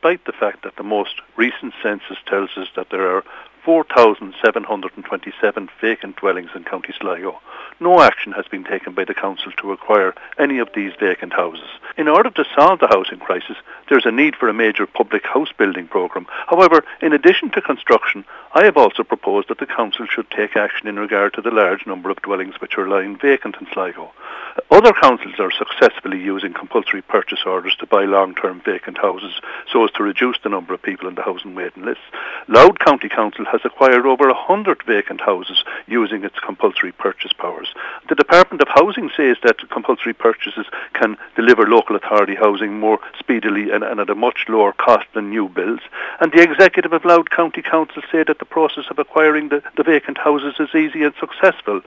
despite the fact that the most recent census tells us that there are 4,727 vacant dwellings in County Sligo. No action has been taken by the council to acquire any of these vacant houses. In order to solve the housing crisis, there is a need for a major public house building programme. However, in addition to construction, I have also proposed that the council should take action in regard to the large number of dwellings which are lying vacant in Sligo. Other councils are successfully using compulsory purchase orders to buy long-term vacant houses so as to reduce the number of people on the housing waiting list. Louth County Council has acquired over 100 vacant houses using its compulsory purchase powers. The Department of Housing says that compulsory purchases can deliver local authority housing more speedily and at a much lower cost than new builds. And the executive of Louth County Council say that the process of acquiring the vacant houses is easy and successful.